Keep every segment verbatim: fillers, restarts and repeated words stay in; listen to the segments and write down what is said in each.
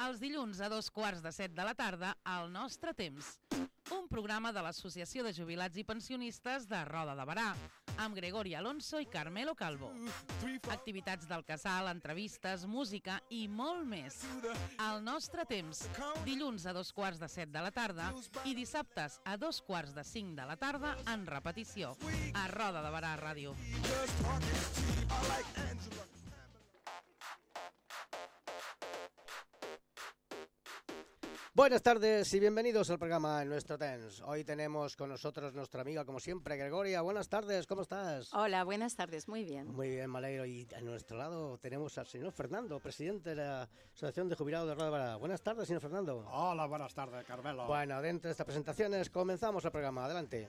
Els dilluns a dos quarts de set de la tarda, al Nostre Temps. Un programa de l'Associació de Jubilats i Pensionistes de Roda de Berà, amb Gregori Alonso i Carmelo Calvo. Activitats del casal, entrevistes, música i molt més. Al Nostre Temps, dilluns a dos quarts de set de la tarda i dissabtes a dos quarts de cinc de la tarda en repetició, a Roda de Berà Ràdio. Buenas tardes y bienvenidos al programa En Nuestro Temps. Hoy tenemos con nosotros nuestra amiga, como siempre, Gregoria. Buenas tardes, ¿cómo estás? Hola, buenas tardes, muy bien. Muy bien, me alegro. Y a nuestro lado tenemos al señor Fernando, presidente de la Asociación de Jubilados de Roda de Berà. Buenas tardes, señor Fernando. Hola, buenas tardes, Carmelo. Bueno, dentro de estas presentaciones comenzamos el programa. Adelante.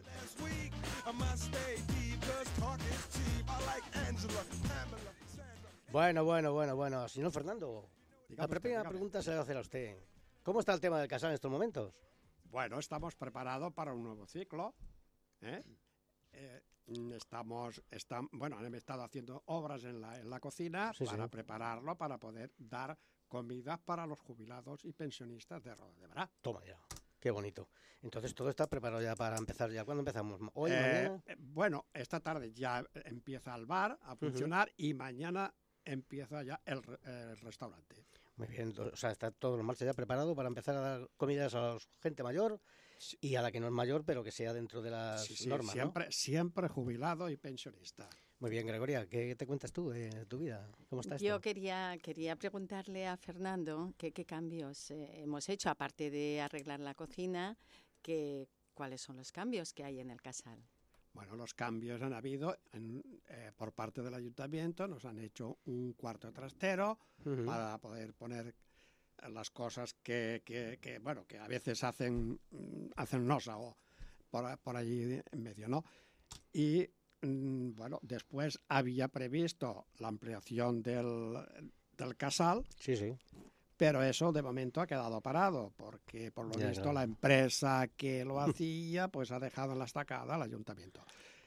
Bueno, bueno, bueno, bueno. Señor Fernando, la primera pregunta se la voy a hacer a usted. ¿Cómo está el tema del casal en estos momentos? Bueno, estamos preparados para un nuevo ciclo. ¿eh? Eh, estamos, estamos, bueno, han estado haciendo obras en la, en la cocina Sí, para sí. prepararlo, para poder dar comida para los jubilados y pensionistas de Roda de Berà. Toma ya. Qué bonito. Entonces todo está preparado ya para empezar ya. ¿Cuándo empezamos? ¿Hoy, Eh, mañana? eh, bueno, esta tarde ya empieza el bar a funcionar y mañana empieza ya el, re- el restaurante. Muy bien, o sea, está todo en marcha ya preparado para empezar a dar comidas a la gente mayor y a la que no es mayor, pero que sea dentro de las Sí, sí, normas, ¿no? siempre, siempre jubilado y pensionista. Muy bien, Gregoria, ¿qué te cuentas tú de tu vida? ¿Cómo está esto? Yo quería, quería preguntarle a Fernando qué, qué cambios eh, hemos hecho, aparte de arreglar la cocina, que, cuáles son los cambios que hay en el casal. Bueno, los cambios han habido en, eh, por parte del ayuntamiento, nos han hecho un cuarto trastero Ujú. para poder poner las cosas que, que, que, bueno, que a veces hacen, mm, hacen nosa o por, por allí en medio, ¿no? Y, mm, bueno, después había previsto la ampliación del, del casal, Sí, sí. pero eso de momento ha quedado parado, porque por lo Ya, visto claro. la empresa que lo hacía pues ha dejado en la estacada al ayuntamiento.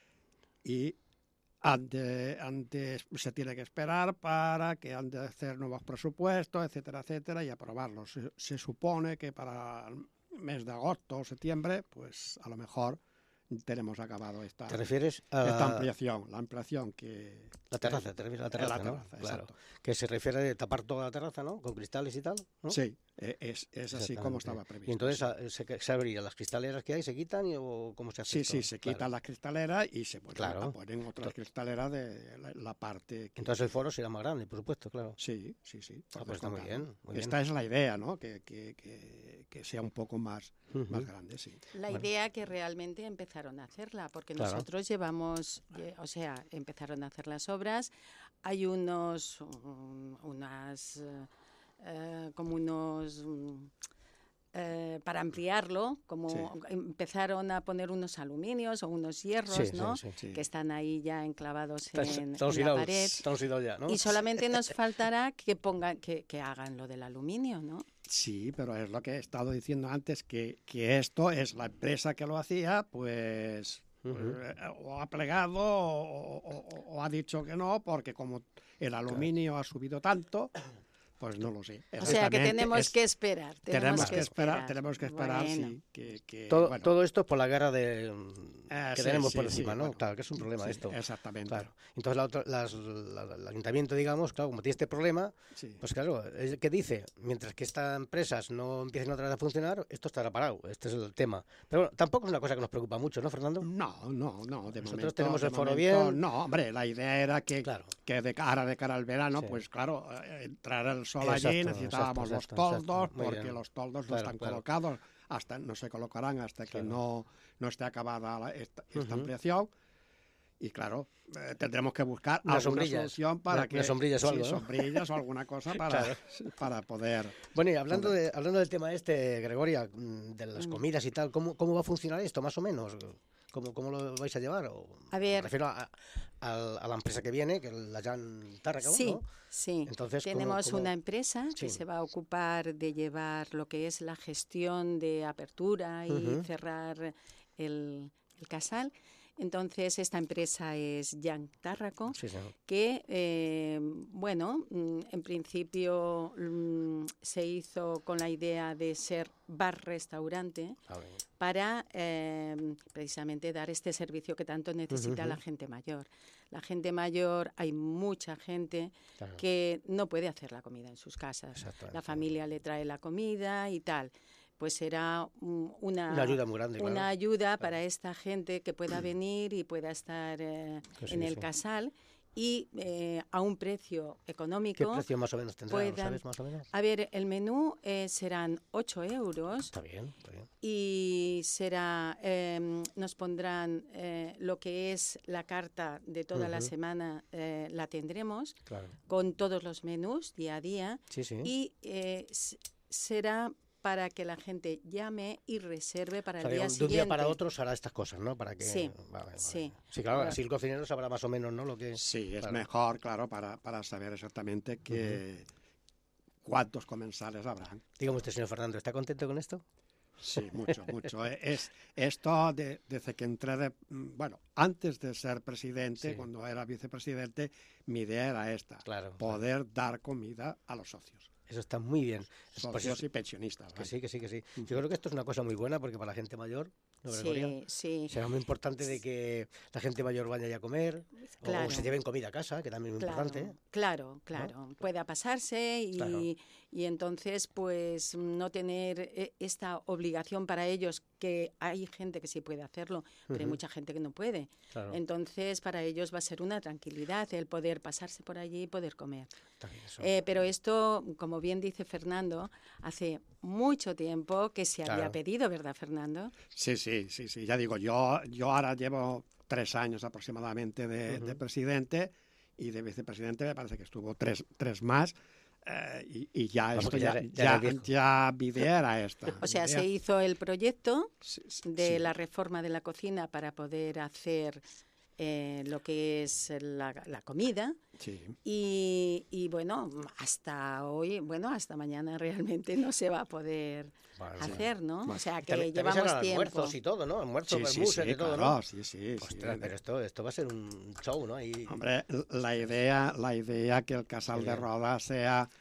Y ante, antes se tiene que esperar para que han de hacer nuevos presupuestos, etcétera, etcétera, y aprobarlos. Se, se supone que para el mes de agosto o septiembre, pues a lo mejor tenemos acabado esta, ¿Te refieres a esta la, ampliación, la ampliación que... la terraza? ¿Te refieres a la terraza, la no? terraza, Claro. exacto. Que se refiere a tapar toda la terraza, ¿no? Con cristales y tal, ¿no? Sí, eh, es, es así como estaba Exactamente. previsto. Y entonces sí. a- se, se abrirían las cristaleras que hay, se quitan y, o cómo se hace Sí, esto? sí, se Claro. quitan las cristaleras y se ponen, Claro. ponen otras Ento- cristaleras de la, la parte... que- Entonces el foro será más grande, por supuesto, claro. Sí, sí, sí. por Ah, pues está muy descontado. bien, muy bien. Esta es la idea, ¿no? Que, que, que, que sea un poco más, Ujú. más grande, sí. La Bueno. idea que realmente empezaron a hacerla, porque Claro. nosotros llevamos, lle- o sea, empezaron a hacer las obras, hay unos, um, unas, eh, eh, como unos... um, eh, para ampliarlo, como Sí. empezaron a poner unos aluminios o unos hierros, Sí, sí, ¿no? sí. Sí. Que están ahí ya enclavados Estamos en, estamos en la hilados, pared. estamos hilados ya, ¿no? Y solamente nos faltará que pongan, que, que hagan lo del aluminio, ¿no? Sí, pero es lo que he estado diciendo antes, que, que esto es la empresa que lo hacía, pues... Ujú. eh, o ha plegado o, o- o ha dicho que no, porque como el aluminio ha subido tanto, pues no lo sé. O sea que Exactamente, tenemos es- que esperar. Tenemos, Tenemos que esperar, tenemos que esperar, Bueno. sí, que, que, Todo, bueno, todo esto por la guerra de, Ah, que sí, tenemos sí, por sí, encima, ¿no? bueno. Claro, que es un problema sí, esto. exactamente. Claro. Entonces la otra- las- la- la- el ayuntamiento, digamos, claro, como tiene este problema, Sí. pues claro, es que dice, mientras que estas empresas no empiecen otra vez a funcionar, esto estará parado. Este es el tema. Pero bueno, tampoco es una cosa que nos preocupa mucho, ¿no, Fernando? No, no, no. De Nosotros momento, tenemos de el foro momento, bien. No, hombre, la idea era que, Claro. que de cara, de cara al verano, Sí. pues claro, eh, entrar el sol Exacto, allí, necesitábamos exacto, los exacto, toldos, exacto. Muy porque bien. los toldos no Claro, están claro. colocados, hasta no se colocarán hasta que Claro. no, no esté acabada la- esta, esta Ujú. ampliación. Y claro, eh, tendremos que buscar Unas alguna sombrillas, solución para una- que... unas sombrillas o sí, algo, ¿no? sombrillas o alguna cosa para, Claro. para poder... Bueno, y hablando, de, hablando del tema este, Gregoria, mm, de las Mm. comidas y tal, ¿cómo, cómo va a funcionar esto, más o menos? ¿Cómo, cómo lo vais a llevar? O, A Me ver, refiero a, a- a la empresa que viene, que es la Jan Tárraga, sí, ¿no? sí. Entonces, ¿cómo- Tenemos cómo- una empresa que Sí. se va a ocupar de llevar lo que es la gestión de apertura y Ujú. cerrar el, el casal. Entonces, esta empresa es Jan Tárraco, Sí, sí. que, eh, bueno, mm, en principio mm, se hizo con la idea de ser bar-restaurante A ver. para eh, precisamente dar este servicio que tanto necesita Ujú, la ujú. gente mayor. La gente mayor, hay mucha gente Claro. que no puede hacer la comida en sus casas. Exactamente. La familia le trae la comida y tal. Pues será mm, una, Una ayuda muy grande, una claro. ayuda para esta gente que pueda venir y pueda estar eh, Que sí, en que el sí. casal y eh, a un precio ¿Qué económico. precio más o menos tendrá? ¿Lo puedan- sabes más o menos? A ver, el menú eh, serán ocho euros Está bien, está bien. y será eh, nos pondrán eh, lo que es la carta de toda la Ujú. semana, eh, la tendremos Claro. con todos los menús día a día Sí, sí. y eh, s- será para que la gente llame y reserve para O sea, el día de un siguiente. día para otro se hará estas cosas, ¿no? Para que... Sí, vale, vale. sí. Sí, claro, Bueno. así el cocinero sabrá más o menos, ¿no? Lo que... Sí, es Claro. mejor, claro, para, para saber exactamente que, cuántos comensales habrán. Dígame usted, señor Fernando, ¿está contento con esto? Sí, mucho, mucho. Eh, Es, esto de- desde que entré, de, mm, bueno, antes de ser presidente, Sí. cuando era vicepresidente, mi idea era esta, Claro. poder dar comida a los socios, Eso está muy bien. Pues socios eso- y pensionistas. que vaya. sí, que sí, que sí. Ujú. Yo creo que esto es una cosa muy buena porque para la gente mayor, ¿no, Gregoria? Sí, sí, Será muy importante de que la gente mayor vaya ya a comer o- claro. o se lleven comida a casa, que también es muy Claro, importante. ¿eh? claro, claro. Pueda pasarse y, Claro. y entonces pues no tener eh, esta obligación para ellos, que hay gente que sí puede hacerlo, pero hay Ujú. mucha gente que no puede. Claro, Entonces para ellos va a ser una tranquilidad el poder pasarse por allí y poder comer. está bien eso. Eh, pero esto, como bien dice Fernando, hace mucho tiempo que se había Claro. pedido, ¿verdad, Fernando? Sí, sí, sí, sí. Ya digo, yo, yo ahora llevo tres años aproximadamente de, Ujú. de presidente y de vicepresidente me parece que estuvo tres, tres más. eh, y, y ya Vamos, esto que ya ya, era- ya ya, era viejo. ya mi idea era esta. O sea, Mi se idea- hizo el proyecto sí, sí, de sí. la reforma de la cocina para poder hacer eh, lo que es la, la comida Sí. y, y, bueno, hasta hoy, bueno, hasta mañana realmente no se va a poder Bueno, hacer, ¿no? O sea, que También- también llevamos serán tiempo. almuerzos y todo, ¿no? Almuerzos, Sí, sí, bermuses sí, y todo, claro, ¿no? sí, sí, sí. Ostras, pero esto, esto va a ser un show, ¿no? Ahí... Hombre, la idea, la idea que el Casal Qué de bien. Roda sea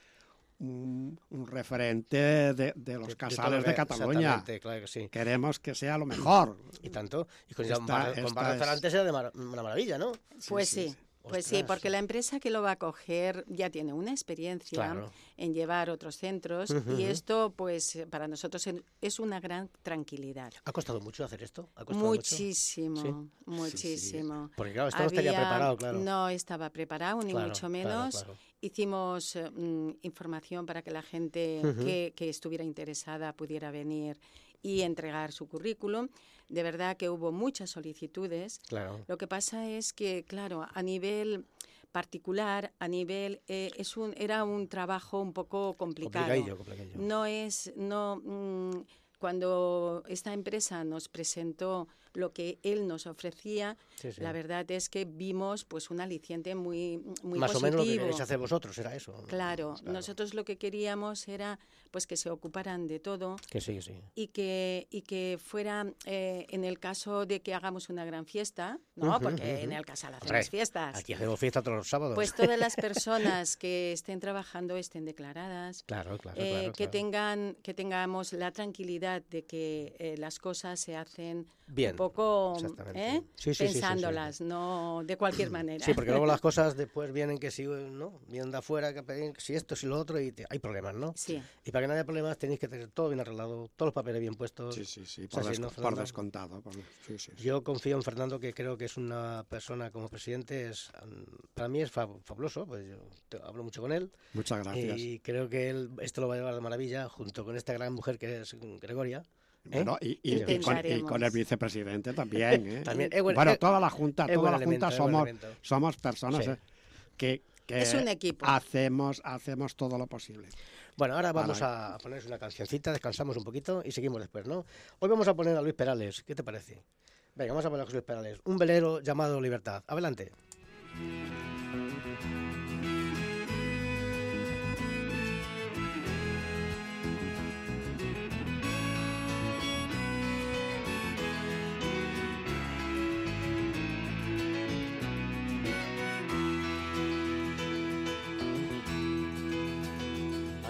un, un referente de, de los de- de casales todo de lo que- Cataluña. Exactamente, claro que sí. Queremos que sea lo mejor. Y tanto. Y con, ya un Esta- bar, con esta bar es- restaurante será de mar- una maravilla, ¿no? Pues sí. Pues sí, Ostras. porque la empresa que lo va a coger ya tiene una experiencia Claro. en llevar otros centros Ujú, y ujú. esto, pues, eh, para nosotros en- es una gran tranquilidad. ¿Ha costado mucho hacer esto? ¿Ha costado mucho? Muchísimo, Sí. muchísimo. Porque claro, esto no estaría Había- preparado, claro. No estaba preparado, ni Claro, mucho claro, menos. claro. Hicimos eh, mm, información para que la gente Ujú. que, que estuviera interesada pudiera venir y entregar su currículum. De verdad que hubo muchas solicitudes. Claro. Lo que pasa es que, claro, a nivel particular, a nivel eh, es un era un trabajo un poco complicado. Complicadillo, complicadillo. No es no mm, cuando esta empresa nos presentó lo que él nos ofrecía, Sí, sí. la verdad es que vimos pues un aliciente muy muy Más positivo. o menos lo que queréis hacer vosotros, era eso. Claro, nosotros lo que queríamos era pues que se ocuparan de todo Que sí, sí. y que y que fuera eh, en el caso de que hagamos una gran fiesta, ¿no? Ujú, Porque ujú. en el casal hacemos Hombre, fiestas. Aquí hacemos fiesta todos los sábados. Pues todas las personas que estén trabajando estén declaradas, Claro, claro, eh, claro. que claro. tengan que tengamos la tranquilidad de que eh, las cosas se hacen Bien, un poco exactamente. ¿eh? Sí, sí, sí, sí, sí. pensándolas, no de cualquier manera. Sí, porque luego las cosas después vienen que si, ¿no? Vienen de afuera, que pedir que si esto, si lo otro, y te- hay problemas, ¿no? Sí. Y para que no haya problemas tenéis que tener todo bien arreglado, todos los papeles bien puestos. Sí, sí, sí, O sea, por, sí, desco- ¿no, por Fernando? descontado. por- sí, sí, sí. Yo confío en Fernando, que creo que es una persona como presidente, es mm, para mí es fab- fabuloso, pues yo te- hablo mucho con él, Muchas gracias. y creo que él esto lo va a llevar de maravilla, junto con esta gran mujer que es Gregoria. ¿eh? Bueno, y, y- y con, y Intentaremos. con el vicepresidente también. ¿eh? También, eh, bueno, bueno, eh, toda la Junta, es toda buen la elemento, Junta es buen somos, elemento. somos personas Sí. eh, que, que Es un equipo. hacemos, hacemos todo lo posible. Bueno, ahora vamos Para- a poner una cancioncita, descansamos un poquito y seguimos después, ¿no? Hoy vamos a poner a Luis Perales, ¿qué te parece? Venga, vamos a poner a Luis Perales, un velero llamado Libertad. Adelante.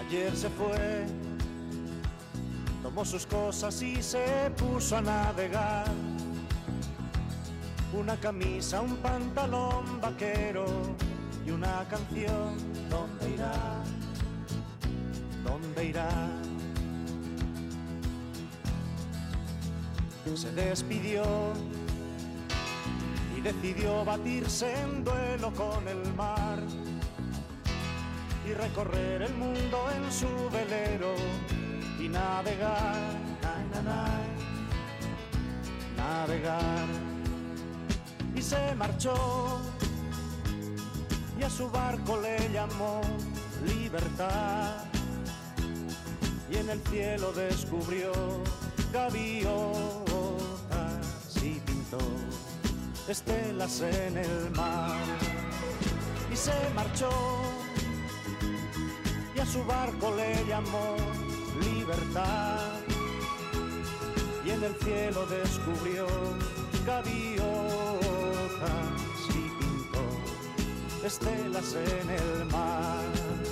Ayer se fue, tomó sus cosas y se puso a navegar. Una camisa, un pantalón vaquero y una canción. ¿Dónde irá? ¿Dónde irá? Se despidió y decidió batirse en duelo con el mar y recorrer el mundo en su velero y navegar, na, na, na, navegar. Y se marchó y a su barco le llamó Libertad, y en el cielo descubrió gaviotas y pintó estelas en el mar. Y se marchó y a su barco le llamó Libertad, y en el cielo descubrió gaviotas y pintó estelas en el mar.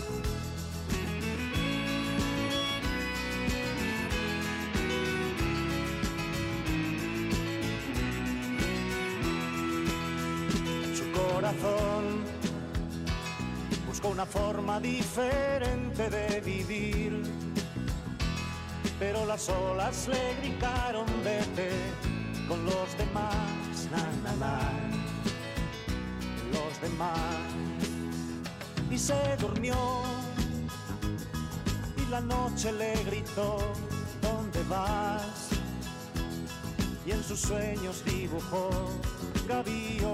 Su corazón buscó una forma diferente de vivir, pero las olas le gritaron vete con los demás, na, na, na, los demás. Y se durmió y la noche le gritó ¿dónde vas? Y en sus sueños dibujó gaviotas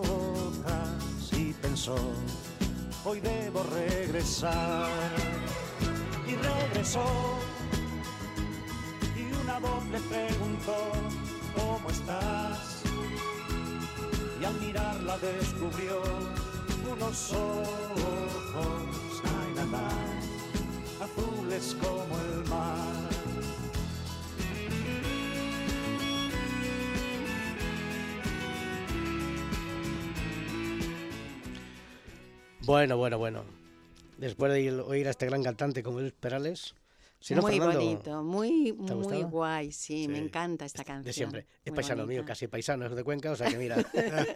y pensó hoy debo regresar. Y regresó y una voz le preguntó ¿cómo estás? Y al mirarla descubrió unos ojos, ay, na, na, azules como el mar. Bueno, bueno, bueno. Después de oír a este gran cantante como Luis Perales... Si no, muy Fernando, bonito, muy, muy gustaba? guay, sí, Sí. me encanta esta canción. de siempre. Es muy paisano bonita. mío, casi paisano, es de Cuenca, o sea que mira.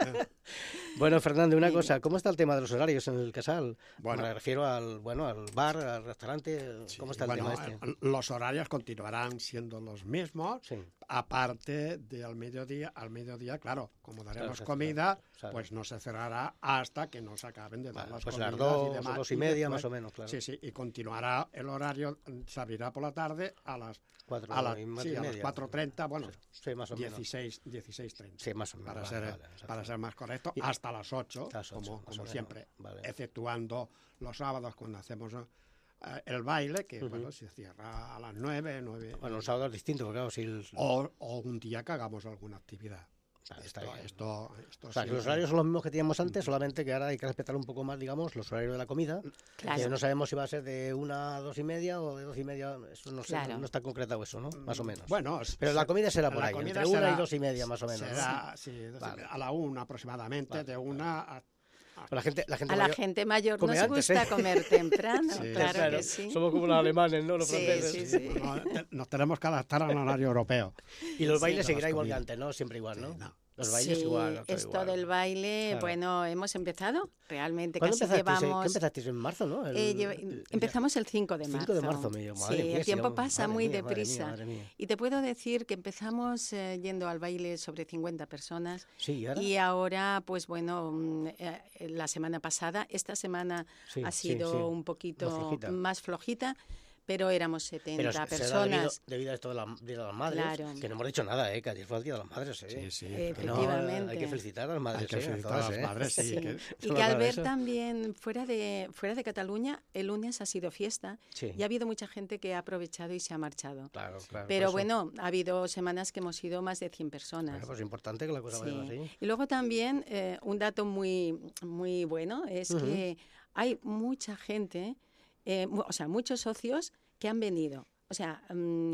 Bueno, Fernando, una Muy cosa, bien. ¿cómo está el tema de los horarios en el Casal? Bueno. Me refiero al, bueno, al bar, al restaurante, ¿cómo está el Bueno, tema este? eh, los horarios continuarán siendo los mismos, Sí. aparte de al mediodía, al mediodía, claro, como daremos Claro, comida, claro. pues no se cerrará hasta que nos acaben de dar Vale, las pues las comidas dos, y demás. dos y media, después- más o menos, claro. Sí, sí, y continuará el horario, se abrirá por la tarde a las Cuatro a, la- y más sí, y a las media. cuatro treinta, bueno, Sí, más o menos. dieciséis, dieciséis treinta. Sí, más o menos. Para, vale, ser, vale, exacto. para ser más correcto, Y- hasta las ocho, Las ocho, como, más o como menos, siempre, vale. exceptuando los sábados cuando hacemos eh, el baile, que Ujú. bueno, se cierra a las nueve, nueve, Bueno, un sábado es distinto, porque claro, si el... o, o un día que hagamos alguna actividad. Vale, está esto, bien. esto, esto O sea, que sí, los horarios son los mismos que teníamos antes, solamente que ahora hay que respetar un poco más, digamos, los horarios de la comida. Claro. Que no sabemos si va a ser de una a dos y media o de dos y media, eso no sé, Claro. no está concretado eso, ¿no? Más o menos. Bueno, Pero la comida será por la ahí, comida entre una será- y dos y media, más o menos. ¿no? será, sí, dos y Vale. media, a la una aproximadamente, Vale, de una a... Pues la gente, la gente A la mayor- gente mayor come nos antes, gusta ¿eh? comer temprano, Sí, claro, que sí. Somos como los alemanes, ¿no? Los Sí, franceses. sí, sí. No, te- nos tenemos que adaptar al horario europeo. Y los Sí. bailes Todas seguirá las igual que comidas. antes, ¿no? Siempre igual, ¿no? Sí, no. Los bailes Sí, igual. todo esto igual. del baile, Claro. bueno, hemos empezado, realmente ¿Cuándo casi empezasteis? eh? llevamos... ¿Qué empezasteis en marzo, no? El- eh, lleva- el- empezamos el cinco de marzo. cinco de marzo, me dio, madre Sí, mía, el si tiempo aún- pasa madre muy mía, madre mía, deprisa. madre mía. Y te puedo decir que empezamos eh, yendo al baile sobre cincuenta personas. Sí, ¿y ahora? Y ahora, pues bueno, mm, eh, la semana pasada, esta semana Sí, ha sí, sido sí. un poquito Más flojita. más flojita, pero éramos setenta Pero se- será personas. debido, debido a esto de la, de las madres, Claro. que no hemos dicho nada, ¿eh? Que ayer fue el Día de las Madres, ¿eh? Sí, sí. Eh, Que no, efectivamente. hay que felicitar a las madres, Hay que ¿eh? felicitar todas, a las ¿eh? madres, sí, Sí. que- Y Solo que al para ver eso. también fuera de, fuera de Cataluña, el lunes ha sido fiesta Sí. y ha habido mucha gente que ha aprovechado y se ha marchado. Claro, claro. Pero por eso. bueno, ha habido semanas que hemos ido más de cien personas. Bueno, pues es importante que la cosa vaya Sí. así. Y luego también eh, un dato muy, muy bueno es Ujú. que hay mucha gente, eh, mu- o sea, muchos socios que han venido. O sea, mm,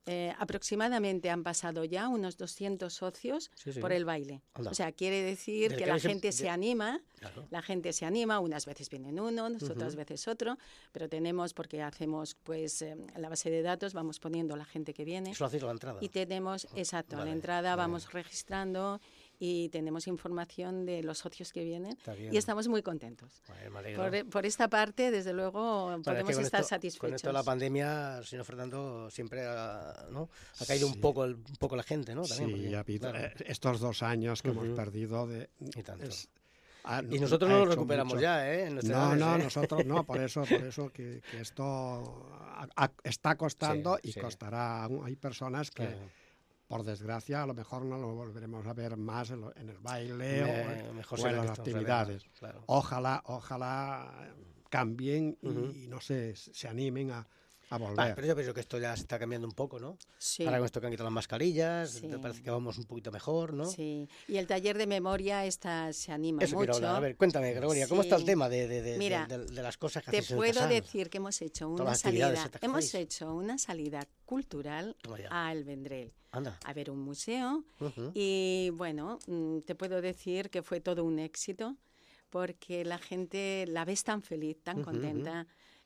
Eh, aproximadamente han pasado ya unos doscientos socios Sí, sí. por el baile. Anda. O sea, quiere decir Del que que la habéis em- gente de- se anima, Claro. la gente se anima, unas veces vienen uno, otras Ujú. veces otro, pero tenemos, porque hacemos pues eh, en la base de datos, vamos poniendo la gente que viene Eso lo hacéis a la entrada. y tenemos, exacto, a Vale, la entrada vale. vamos registrando y tenemos información de los socios que vienen Está bien. y estamos muy contentos. Bueno, me alegro. Por, por esta parte, desde luego, Bueno, es que podemos con estar esto- satisfechos. Con esto de la pandemia, señor Fernando, siempre ha, ¿no? ha caído Sí. un poco el- un poco la gente, ¿no? También, Sí, porque, ha habido, claro, eh, estos dos años que Ujú. hemos perdido de... y tanto. es- ha- y nosotros ha no lo hecho recuperamos mucho. ya, ¿eh? En nuestras No, edades, no, ¿eh? nosotros no, por eso, por eso que, que esto ha- ha- está costando Sí, y sí. costará. aún. Hay personas que, Claro. por desgracia, a lo mejor no lo volveremos a ver más en, lo- en el baile Me- o, en- mejor o será en que las esto se vea, actividades. claro. Ojalá, ojalá cambien y, Ujú. y, no sé, se animen a, a Vale, volver. pero yo pienso que esto ya se está cambiando un poco, ¿no? Sí. Ahora con esto que han quitado las mascarillas, Sí. me parece que vamos un poquito mejor, ¿no? Sí, y el taller de memoria está, se anima Eso quiero mucho. hablar. A ver, cuéntame, Gregoria, ¿cómo está el Sí. tema de, de, de, Mira, de- de- de las cosas que Te hacéis en el puedo casal? decir que hemos hecho Todas una las actividades salida, estas que hemos hacéis. hecho una salida cultural Toma ya. a El Vendrell, Anda. a ver un museo Ujú. y bueno, mm, te puedo decir que fue todo un éxito porque la gente la ves tan feliz, tan Ujú, contenta,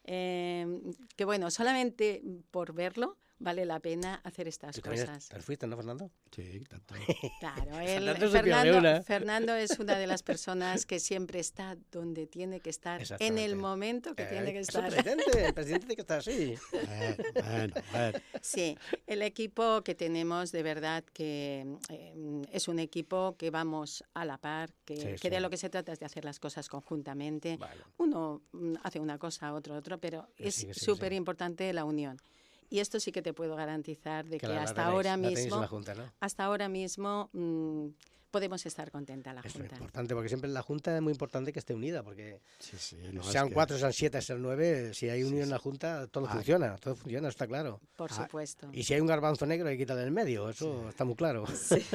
eh, que bueno, solamente por verlo vale la pena hacer estas ¿Tú también cosas. te fuiste, no, Fernando? Sí, tanto. Claro, él- Fernando se pierde Fernando, una. Fernando es una de las personas que siempre está donde tiene que estar, en Exactamente. el momento que Eh, tiene que es estar. el presidente, el presidente tiene que estar así. Bueno, bueno, bueno. Sí, el equipo que tenemos de verdad que eh, es un equipo que vamos a la par, que, Sí, que sí. de lo que se trata es de hacer las cosas conjuntamente. Bueno. Uno mm, hace una cosa, otro otro, pero Que es sí, que sí, que sí. súper importante la unión. Y esto sí que te puedo garantizar de que, la- la hasta tenéis, ahora la tenéis en mismo, la Junta, ¿no? hasta ahora mismo mm, podemos estar contenta la Eso es Junta. importante, porque siempre la Junta es muy importante que esté unida, porque Sí, sí, no, es sean que- cuatro, sean siete, sean nueve, si hay unión en la Junta, todo Ah. funciona, todo funciona, está claro. Por Ah, supuesto. Y si hay un garbanzo negro, hay que quitarle el medio, eso está muy claro.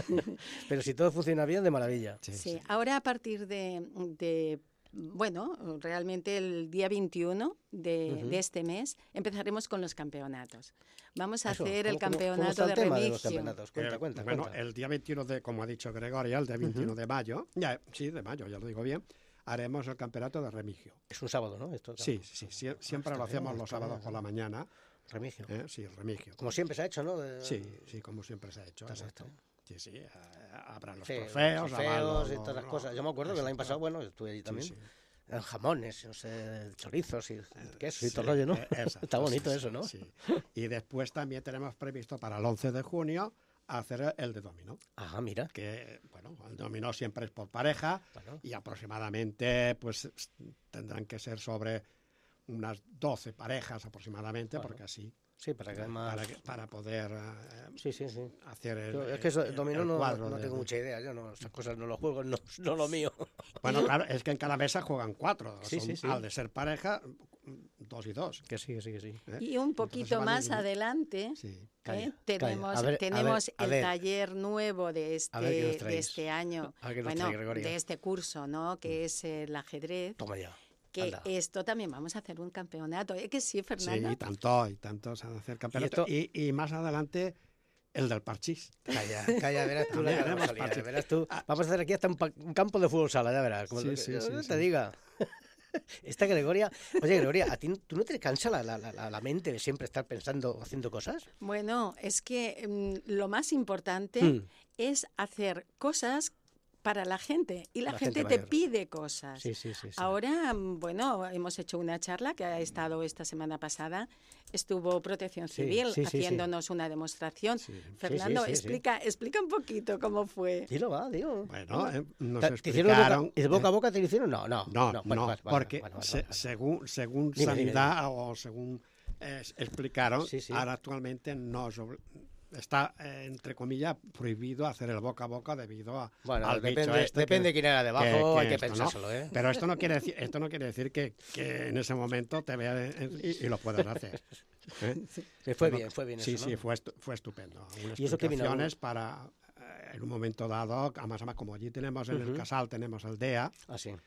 Pero si todo funciona bien, de maravilla. Sí, Sí, sí. ahora a partir de, de, bueno, realmente el día veintiuno de, Ujú. de este mes empezaremos con los campeonatos. Vamos a Eso, hacer el ¿cómo- cómo- campeonato ¿cómo está el de tema de remigio. los campeonatos? Cuenta, Eh, cuenta, bueno, cuenta. el día veintiuno de, como ha dicho Gregoria, el día veintiuno de mayo, ya, sí, de mayo, ya lo digo bien, haremos el campeonato de remigio. Es un sábado, ¿no? Esto, Sí, sí, sí, sie- siempre está lo hacemos bien, los está sábados bien. por la mañana. Remigio. ¿eh? Sí, el remigio. Como siempre se ha hecho, ¿no? De- Sí, sí, como siempre se ha hecho. Está exacto. bien, Sí, sí, eh, habrá los Sí, trofeos, habrá trofeos los- y todas las los- cosas. Yo me acuerdo que el año exacto. pasado, bueno, estuve allí Sí, también. sí. Eran jamones, no sé, chorizos y queso y Sí, todo el rollo, ¿no? eh, exacto, Está bonito sí, eso, sí, ¿no? sí. Y después también tenemos previsto para el once de junio hacer el de dominó, Ajá, mira. que, bueno, el dominó siempre es por pareja Bueno, y aproximadamente, pues, s- tendrán que ser sobre unas doce parejas aproximadamente, Bueno. porque así, sí, para que además... para, que- para poder eh, Sí, sí, sí. hacer el, Yo- es que eso, el- el dominó el no, cuadro no de- tengo de- mucha idea. Yo no, esas cosas no lo juego, no, no lo mío. Bueno, claro, es que en cada mesa juegan cuatro. Sí, son- sí, sí. Al de ser pareja, dos y dos. Que sí, que sí, que sí. ¿eh? Y un Entonces poquito van más divididos. adelante Sí. ¿eh? Calla, tenemos, calla. A ver, a tenemos ver, a el ver. taller nuevo de A ver qué nos este, de traéis. este año, A ver qué nos bueno, trae Gregoria. de este curso, ¿no? Que es el ajedrez. Toma ya. Que Anda. esto también vamos a hacer un campeonato. ¿Eh que sí, Fernando? Sí, y tanto, y tanto se van a hacer campeonatos. esto- Y, y más adelante, el del parchís. Calla, calla, verás tú la También cara haremos salida, parte- verás tú. Vamos a hacer aquí hasta un, pa- un campo de fútbol sala, ya verás. Como Sí, lo que- sí, yo sí, te sí. diga. Esta Gregoria, oye Gregoria, ¿a ti no- tú no te cansa la, la, la, la mente de siempre estar pensando, haciendo cosas? Bueno, es que mm, lo más importante Mm. es hacer cosas para la gente y la, La gente, gente te mayor. pide cosas. Sí, sí, sí. sí. Ahora, mm, bueno, hemos hecho una charla que ha estado esta semana pasada. Estuvo Protección Sí, Civil sí, sí, sí. haciéndonos una demostración. Sí. Fernando, sí, sí, sí. explica, explica un poquito cómo fue. Dilo, va, digo. Bueno, eh, nos ¿Te- ¿Te hicieron boca, explicaron... ¿Y de boca a eh, boca te lo hicieron? No, no. No, no, no, bueno, vale, vale, porque vale, vale, se- vale. según, según Dime, dime, Sanidad o según eh, explicaron, Sí, sí. ahora actualmente no es obli- está, eh, entre comillas, prohibido hacer el boca a boca debido a, Bueno, al bicho depende, este depende que- quién era debajo, hay que esto, ¿no? pensárselo, ¿eh? Pero esto no quiere decir, esto no quiere decir que, que en ese momento te veas y, y lo puedas hacer. ¿eh? Que fue Bueno, bien, fue bien Sí, eso, ¿no? sí, fue, estu- fue estupendo. Unas ¿Y eso qué vino? explicaciones para, eh, en un momento dado, además, además como allí tenemos en Ujú. el casal, tenemos el D E A, Ah, sí.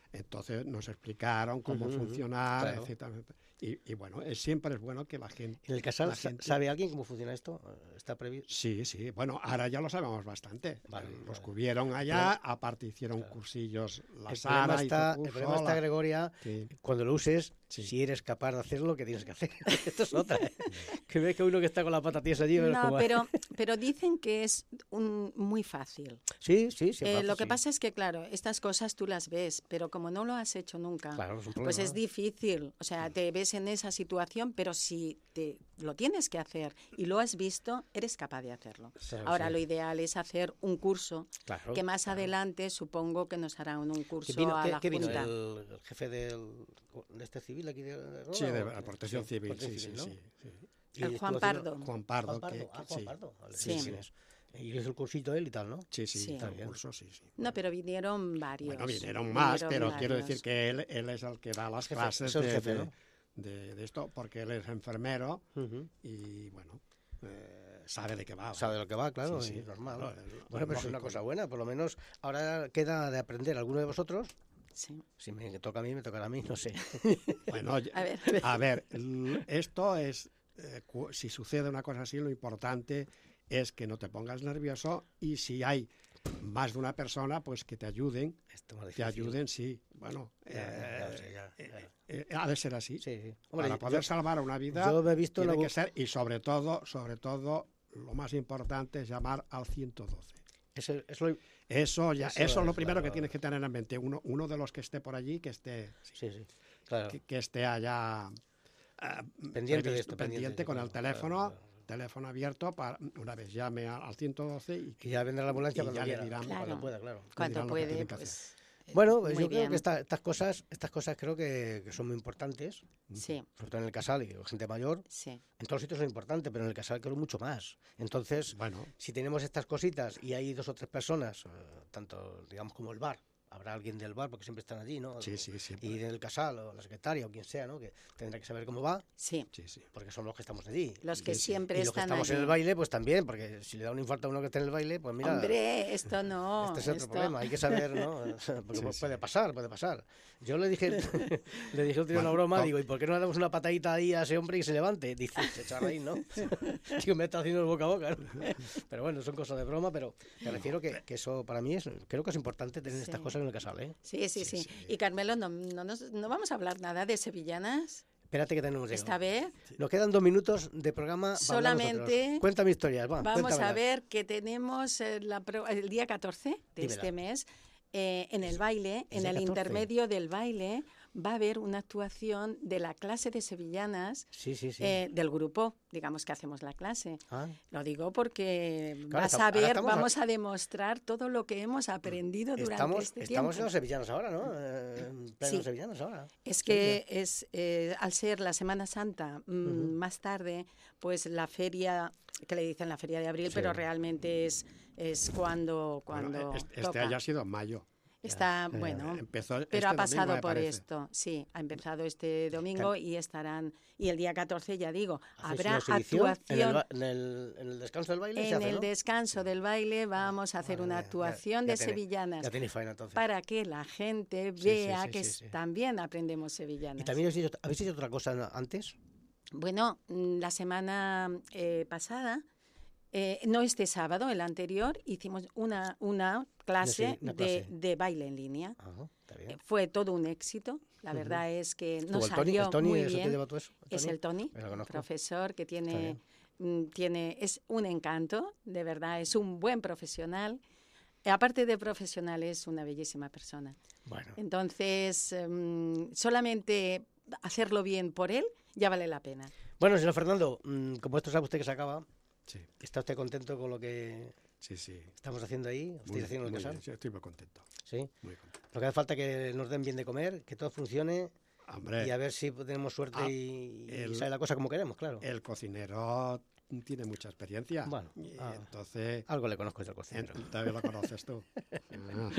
Entonces nos explicaron cómo Ujú, ujú, funcionar, claro. etcétera, etcétera. Y, y bueno, es, siempre es bueno que la gente... ¿En el casal la sa- gente- sabe alguien cómo funciona esto? ¿Está previsto? Sí, sí. Bueno, ahora ya lo sabemos bastante. Vale, Los vale. cubrieron allá, aparte hicieron Claro. cursillos la El Sara, problema, hizo está, el curso, problema está, la- Gregoria, sí. cuando lo uses, Sí. si eres capaz de hacer lo que tienes que hacer. Esto es otra. ¿eh? Que ves que uno que está con la pata tiesa allí... ves No, cómo- pero, pero dicen que es un, muy fácil. Sí, sí, sí. Eh, fácil, lo que sí. pasa es que, claro, estas cosas tú las ves, pero como no lo has hecho nunca, Claro, es un pues problema. es difícil. O sea, te ves en esa situación, pero si te lo tienes que hacer y lo has visto, eres capaz de hacerlo. Claro, Ahora, sí. lo ideal es hacer un curso, Claro, que más claro. adelante supongo que nos harán un ¿Qué curso vino, a qué- la qué vino? Junta. ¿El, el jefe del, de este civil aquí de, de Roda, Sí, de o la qué? protección Sí, civil, protección sí, sí, ¿no? sí, sí. Y El estuvo Juan haciendo- Pardo. Juan Pardo, Juan Pardo, que, ah, que- Juan sí. Pardo. Vale, Sí. sí, quién es. Y hizo el cursito él y tal, ¿no? Sí, sí, Sí. está bien. curso, sí, sí. No, pero vinieron varios. Bueno, vinieron más, vinieron pero quiero varios. decir que él, él es el que da las Jefe, clases es el de, jefe, de- ¿no? de- de esto, porque él es enfermero Ujú. y, bueno, eh, sabe de qué va. Sabe de lo que va, claro, Sí, sí, y normal. claro, es Bueno, pero es una lógico. cosa buena, por lo menos ahora queda de aprender alguno de vosotros. Sí. Si me toca a mí, me tocará a mí, no sé. Bueno, A ver, a ver, l- esto es, eh, cu- si sucede una cosa así, lo importante es que no te pongas nervioso y si hay más de una persona, pues que te ayuden, Esto es más te difícil. ayuden, sí, bueno, Ya, ya, ya, eh, lo sé, ya, eh, ya. eh, ha de ser así. Sí, sí. Hombre, Para yo- poder salvar una vida, yo me he visto en tiene algún- que ser, y sobre todo, sobre todo, lo más importante es llamar al ciento doce. Eso es lo... Eso ya, Eso eso, es lo es, primero que claro. tienes que tener en mente. Uno, uno de los que esté por allí, que esté, Sí, sí, claro. que, que esté allá ah, Pendiente de previsto, esto, pendiente, pendiente, con claro, el teléfono, claro, claro. teléfono abierto para una vez llame a- al ciento doce y Y ya vendrá la ambulancia y cuando ya le quiera, dirán- cuando Claro. pueda, claro. cuando dirán lo que puede, tienen que pues... eh, Bueno, pues muy yo creo bien. que esta- estas cosas, estas cosas creo que, que son muy importantes, Sí, sobre todo en el casal y gente mayor. sí. En todos los sitios son importantes, pero en el casal creo mucho más. Entonces, bueno, si tenemos estas cositas y hay dos o tres personas, eh, tanto digamos como el bar, habrá alguien del bar porque siempre están allí, ¿no? sí, sí, sí, Y del casal o la secretaria o quien sea, ¿no? Que tendrá que saber cómo va, Sí, sí, sí. porque son los que estamos allí. los que Sí, sí. siempre Y los que están estamos en allí. el baile, pues también, porque si le da un infarto a uno que está en el baile, pues mira, Hombre, esto no. este es otro esto- problema, hay que saber, ¿no? Porque Sí, pues sí. puede pasar, puede pasar. Yo le dije, le dije otro día una Bueno, broma, to- digo, ¿y por qué no le damos una patadita ahí a ese hombre y que se levante? Dice, se echa a reír, ¿no? Digo, me está haciendo el boca a boca, ¿no? Pero bueno, son cosas de broma, pero me refiero que, que eso para mí es, creo que es importante tener estas Sí. cosas en el casal, ¿eh? Sí, sí, Sí, sí. sí. Y Carmelo, no, no, nos- no vamos a hablar nada de sevillanas Espérate que tenemos esta llegado. vez. Nos quedan dos minutos de programa. para hablar Solamente nosotros. Cuéntame historias, va, Vamos a cuéntamelas. ver que tenemos eh, la pro- el día catorce de Dímela. este mes, eh, en el baile, ¿Es en día el catorce? intermedio del baile, va a haber una actuación de la clase de sevillanas Sí, sí, sí. eh, del grupo, digamos que hacemos la clase. Ah, Lo digo porque Claro, vas estamos- a ahora ver, estamos a- vamos a demostrar todo lo que hemos aprendido durante estamos este estamos en tiempo. los sevillanos ahora, ¿no? Eh, en pleno Sí. sevillanos ahora. Es que es eh, al ser la Semana Santa mm, Ujú. más tarde, pues la feria, que le dicen la feria de abril, Sí. pero realmente es, es cuando, Bueno, cuando este, este toca. haya sido en mayo. Está, ya, ya. bueno, Empezó pero este ha domingo, pasado me por parece. esto, sí, ha empezado este domingo y estarán, y el día catorce, ya digo, ¿Hacéis habrá una exhibición actuación. En el, ba- en, el, en el descanso del baile se En hace, el ¿no? descanso del baile vamos a hacer Vale, una ya- ya- actuación ya de tenéis- sevillanas Ya tenéis faena entonces. para que la gente Sí, sí, vea sí, que sí, s- sí. también aprendemos sevillanas. ¿Y también habéis hecho, habéis hecho otra cosa na- antes? Bueno, mm, la semana eh, pasada, eh, no este sábado, el anterior, hicimos una, una clase, una de, clase. de baile en línea. Ajá, está bien. Eh, Fue todo un éxito. La verdad es que ¿Tú, nos el Tony, salió el Tony, muy eso te bien. lleva tú eso? Es el Tony, Me lo conozco. profesor que Está tiene, bien. mm, tiene, es un encanto, de verdad, es un buen profesional. Eh, Aparte de profesional, es una bellísima persona. Bueno, Entonces, mm, solamente hacerlo bien por él ya vale la pena. bueno, señor Fernando, mm, como esto sabe usted que se acaba, Sí, ¿está usted contento con lo que sí, sí. estamos haciendo ahí? ¿Lo Muy, estáis haciendo en el muy casal? bien, sí, estoy muy contento, Sí. muy contento. Lo que hace falta es que nos den bien de comer, que todo funcione Hombre, y a ver si tenemos suerte ah, y, y el- sale la cosa como queremos, claro. el cocinero tiene mucha experiencia. Bueno, y ah. entonces, Algo le conozco del en- cocinero. también lo conoces tú. Ah,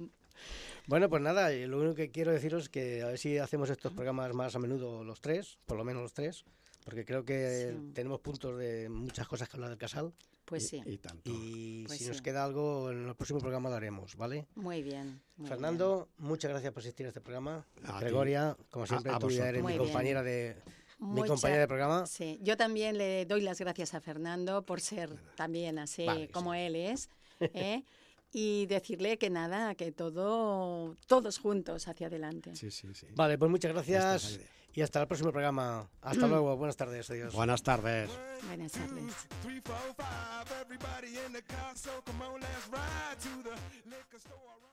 Bueno, pues nada, y lo único que quiero deciros es que a ver si hacemos estos programas más a menudo los tres, por lo menos los tres, porque creo que Sí. tenemos puntos de muchas cosas que hablar del Casal. Pues y, sí, y tanto. Y Pues si nos sí. queda algo, en el próximo programa lo haremos, ¿vale? muy bien. muy Fernando, muchas gracias por asistir a este programa. A ti. Gregoria, como siempre, A- a tú ya vosotros. eres Muy mi bien. compañera de bien. mi Mucha- compañera de programa. Sí, yo también le doy las gracias a Fernando por ser también así Vale, como sí. él es, ¿eh? Y decirle que nada, que todo, todos juntos hacia adelante. Sí, sí, sí. Vale, pues muchas Esta es gracias la idea. y hasta el próximo programa. Hasta luego, buenas tardes, adiós. Buenas tardes. Buenas tardes. Three, four, five, everybody in the car, so come on, let's ride to the liquor store.